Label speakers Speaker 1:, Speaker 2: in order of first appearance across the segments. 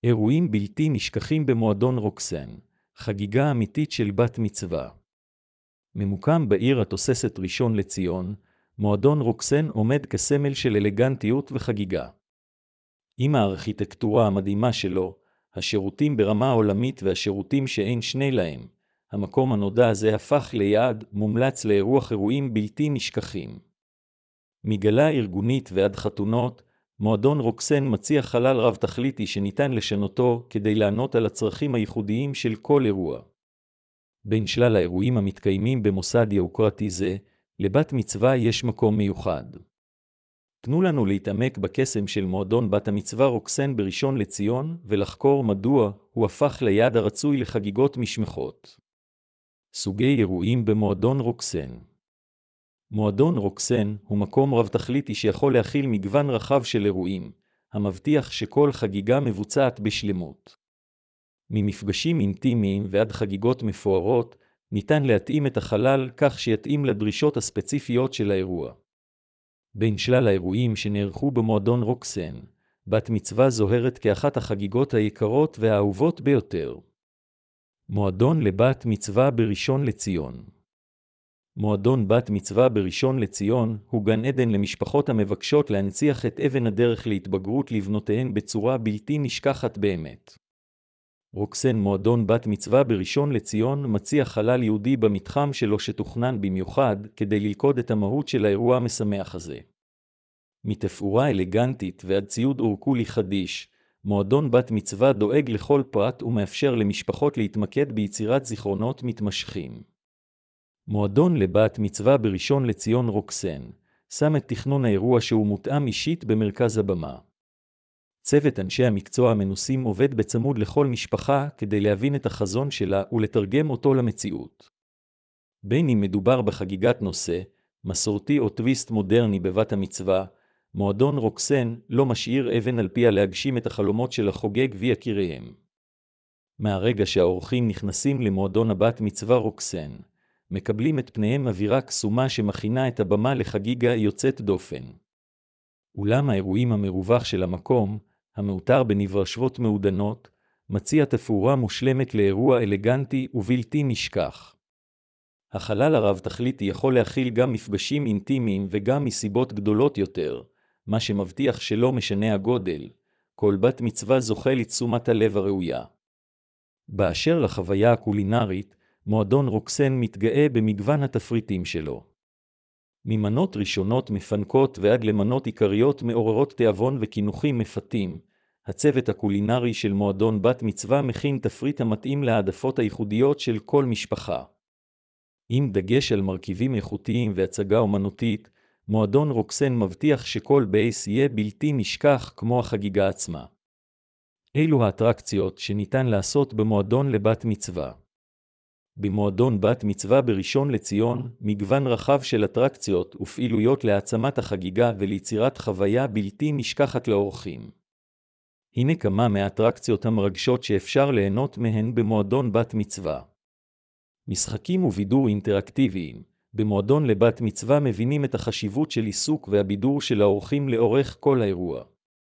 Speaker 1: אירועים בלתי נשכחים במועדון רוקסן, חגיגה אמיתית של בת מצווה. ממוקם בעיר התוססת ראשון לציון, מועדון רוקסן עומד כסמל של אלגנטיות וחגיגה. עם הארכיטקטורה המדהימה שלו, השירותים ברמה עולמית והשירותים שאין שני להם, המקום הנודע הזה הפך ליעד מומלץ לאירוח אירועים בלתי נשכחים. מגלה ארגונית ועד חתונות, מועדון רוקסן מציע חלל רב תכליתי שניתן לשנותו כדי לענות על הצרכים הייחודיים של כל אירוע. בין שלל האירועים המתקיימים במוסד יוקרתי זה, לבת מצווה יש מקום מיוחד. תנו לנו להתעמק בקסם של מועדון בת המצווה רוקסן בראשון לציון ולחקור מדוע הוא הפך ליעד הרצוי לחגיגות משמחות. סוגי אירועים במועדון רוקסן. מועדון רוקסן הוא מקום רב תכליתי שיכול להכיל מגוון רחב של אירועים, המבטיח שכל חגיגה מבוצעת בשלמות. ממפגשים אינטימיים ועד חגיגות מפוארות, ניתן להתאים את החלל כך שיתאים לדרישות הספציפיות של האירוע. בין שלל האירועים שנערכו במועדון רוקסן, בת מצווה זוהרת כאחת החגיגות היקרות והאהובות ביותר. מועדון לבת מצווה בראשון לציון. מועדון בת מצווה בראשון לציון הוא גן עדן למשפחות המבקשות להנציח את אבן הדרך להתבגרות לבנותיהן בצורה בלתי נשכחת באמת. רוקסן מועדון בת מצווה בראשון לציון מציע חלל יהודי במתחם שלו שתוכנן במיוחד כדי ללכוד את המהות של האירוע המשמח הזה. מתפאורה אלגנטית ועד ציוד אורקולי חדיש, מועדון בת מצווה דואג לכל פרט ומאפשר למשפחות להתמקד ביצירת זיכרונות מתמשכים. מועדון לבת מצווה בראשון לציון רוקסן שם את תכנון האירוע שהוא מותאם אישית במרכז הבמה. צוות אנשי המקצוע המנוסים עובד בצמוד לכל משפחה כדי להבין את החזון שלה ולתרגם אותו למציאות. בין אם מדובר בחגיגת נושא, מסורתי או טוויסט מודרני בבת המצווה, מועדון רוקסן לא משאיר אבן על פיה להגשים את החלומות של החוגג ויקיריהם. מהרגע שהאורחים נכנסים למועדון הבת מצווה רוקסן, מקבלים את פניהם אווירה קסומה שמכינה את הבמה לחגיגה יוצאת דופן. אולם האירועים המרווח של המקום, המאותר בנברשבות מעודנות, מציע תפאורה מושלמת לאירוע אלגנטי ובלתי נשכח. החלל הרב תכליתי יכול להכיל גם מפגשים אינטימיים וגם מסיבות גדולות יותר, מה שמבטיח שלא משנה הגודל, כל בת מצווה זוכה לתשומת הלב הראויה. באשר לחוויה הקולינרית, מועדון רוקסן מתגאה במגוון התפריטים שלו. ממנות ראשונות מפנקות ועד למנות עיקריות מעוררות תיאבון וכינוחים מפתים, הצוות הקולינרי של מועדון בת מצווה מכין תפריט המתאים להעדפות הייחודיות של כל משפחה. עם דגש על מרכיבים איכותיים והצגה אומנותית, מועדון רוקסן מבטיח שכל בייס יהיה בלתי נשכח כמו החגיגה עצמה. אלו האטרקציות שניתן לעשות במועדון לבת מצווה. במועדון בת מצווה בראשון לציון, מגוון רחב של אטרקציות ופעילויות להעצמת החגיגה וליצירת חוויה בלתי נשכחת לאורחים. הנה כמה מהאטרקציות המרגשות שאפשר ליהנות מהן במועדון בת מצווה. משחקים ובידור אינטראקטיביים. במועדון לבת מצווה מבינים את החשיבות של עיסוק והבידור של האורחים לאורך כל האירוע.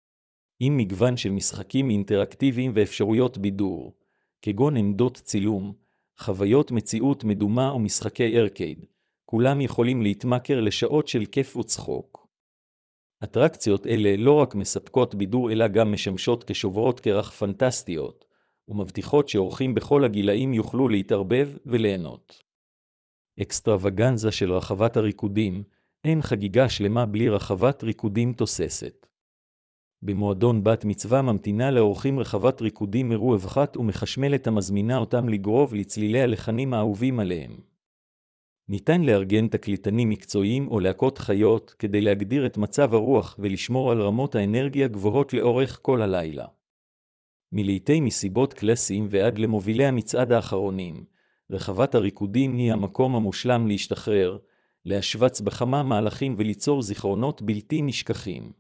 Speaker 1: עם מגוון של משחקים אינטראקטיביים ואפשרויות בידור, כגון עמדות צילום, חוויות מציאות מדומה או משחקי ארקייד, כולם יכולים להתמכר לשעות של כיף וצחוק. אטרקציות אלה לא רק מספקות בידור אלא גם משמשות כשוברות קרח פנטסטיות, ומבטיחות שאורחים בכל הגילאים יוכלו להתערבב וליהנות. אקסטרווגנזה של רחבת הריקודים, אין חגיגה שלמה בלי רחבת ריקודים תוססת. במועדון בת מצווה ממתינה לאורחים רחבת ריקודים מרווחת ומחשמלת המזמינה אותם לגרוב לצלילי הלחנים האהובים עליהם. ניתן לארגן תקליטנים מקצועיים או להקות חיות כדי להגדיר את מצב הרוח ולשמור על רמות האנרגיה גבוהות לאורך כל הלילה. מלעיתי מסיבות קלאסיים ועד למובילי המצעד האחרונים, רחבת הריקודים היא המקום המושלם להשתחרר, להשווצץ בכמה מהלכים וליצור זיכרונות בלתי נשכחים.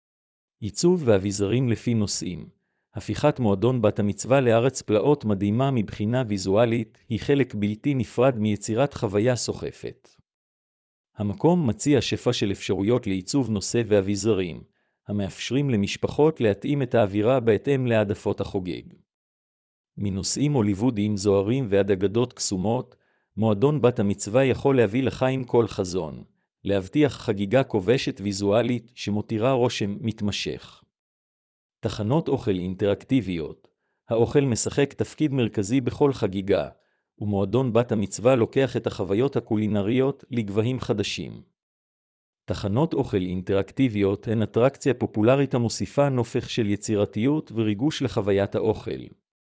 Speaker 1: עיצוב ואביזרים לפי נושאים. הפיכת מועדון בת המצווה לארץ פלאות מדהימה מבחינה ויזואלית היא חלק בלתי נפרד מיצירת חוויה סוחפת. המקום מציע שפע של אפשרויות לעיצוב נושא ואביזרים, המאפשרים למשפחות להתאים את האווירה בהתאם להעדפות החוגג. מנושאים הוליוודיים זוהרים ועד אגדות קסומות, מועדון בת המצווה יכול להביא לחיים כל חזון, להבטיח חגיגה כובשת ויזואלית שמותירה רושם מתמשך. תחנות אוכל אינטראקטיביות, האוכל משחק תפקיד מרכזי בכל חגיגה, ומועדון בת המצווה לוקח את החוויות הקולינריות לגבהים חדשים. תחנות אוכל אינטראקטיביות הן אטרקציה פופולרית המוסיפה נופך של יצירתיות וריגוש לחוויית האוכל.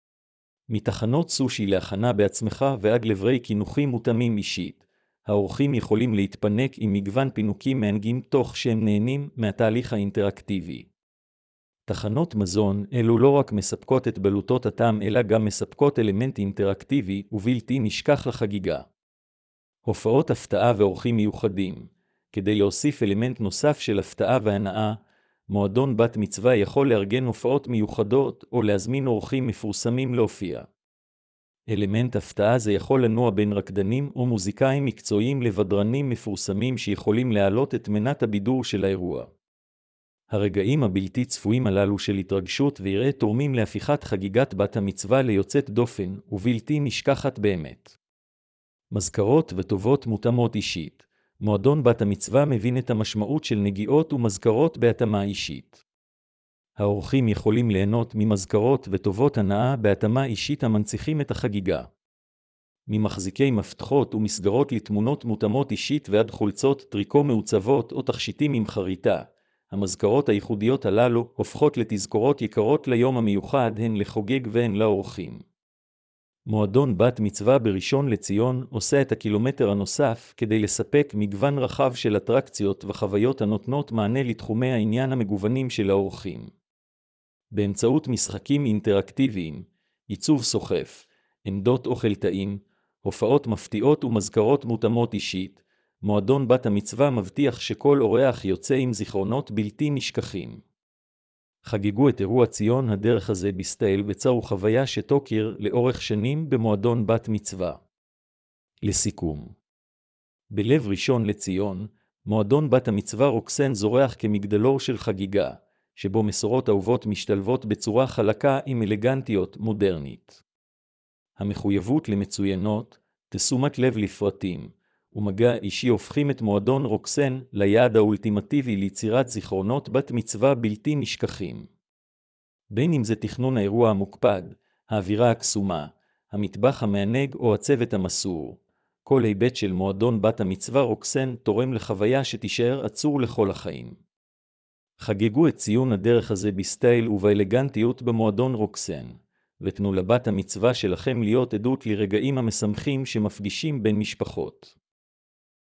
Speaker 1: מתחנות סושי להכנה בעצמך ועד לברי קינוחים מותאמים אישית, האורחים יכולים להתפנק עם מגוון פינוקים מענגים תוך שהם נהנים מהתהליך האינטראקטיבי. תחנות מזון אלו לא רק מספקות את בלוטות הטעם אלא גם מספקות אלמנט אינטראקטיבי ובלתי נשכח לחגיגה. הופעות הפתעה ואורחים מיוחדים. כדי להוסיף אלמנט נוסף של הפתעה והנאה, מועדון בת מצווה יכול לארגן הופעות מיוחדות או להזמין אורחים מפורסמים להופיע. אלמנט הפתעה זה יכול לנוע בין רקדנים או מוזיקאים מקצועיים לבדרנים מפורסמים שיכולים להעלות את מנת הבידור של האירוע. הרגעים הבלתי צפויים הללו של התרגשות ויראה תורמים להפיכת חגיגת בת המצווה ליוצאת דופן ובלתי נשכחת באמת. מזכרות וטובות מותאמות אישית. מועדון בת המצווה מבין את המשמעות של נגיעות ומזכרות בהתאמה אישית. האורחים יכולים ליהנות ממזכרות וטובות הנאה בהתאמה אישית המנציחים את החגיגה. ממחזיקי מפתחות ומסגרות לתמונות מותאמות אישית ועד חולצות טריקו מעוצבות או תכשיטים עם חריטה, המזכרות הייחודיות הללו הופכות לתזכורות יקרות ליום המיוחד הן לחוגג והן לאורחים. מועדון בת מצווה בראשון לציון עושה את הקילומטר הנוסף כדי לספק מגוון רחב של אטרקציות וחוויות הנותנות מענה לתחומי העניין המגוונים של האורחים. באמצעות משחקים אינטראקטיביים, עיצוב סוחף, עמדות אוכל טעים, הופעות מפתיעות ומזכרות מותאמות אישית, מועדון בת המצווה מבטיח שכל אורח יוצא עם זיכרונות בלתי נשכחים. חגגו את אירוע ציון הדרך הזה בסטייל וצרו חוויה שתוקיר לאורך שנים במועדון בת מצווה. לסיכום. בלב ראשון לציון, מועדון בת המצווה רוקסן זורח כמגדלור של חגיגה, שבו מסורות אהובות משתלבות בצורה חלקה עם אלגנטיות מודרנית. המחויבות למצוינות, תשומת לב לפרטים, ומגע אישי הופכים את מועדון רוקסן ליעד האולטימטיבי ליצירת זיכרונות בת מצווה בלתי נשכחים. בין אם זה תכנון האירוע המוקפד, האווירה הקסומה, המטבח המענג או הצוות המסור, כל היבט של מועדון בת המצווה רוקסן תורם לחוויה שתישאר עצור לכל החיים. חגגו את ציון הדרך הזה בסטייל ובאלגנטיות במועדון רוקסן, ותנו לבת המצווה שלכם להיות עדות לרגעים המשמחים שמפגישים בין משפחות.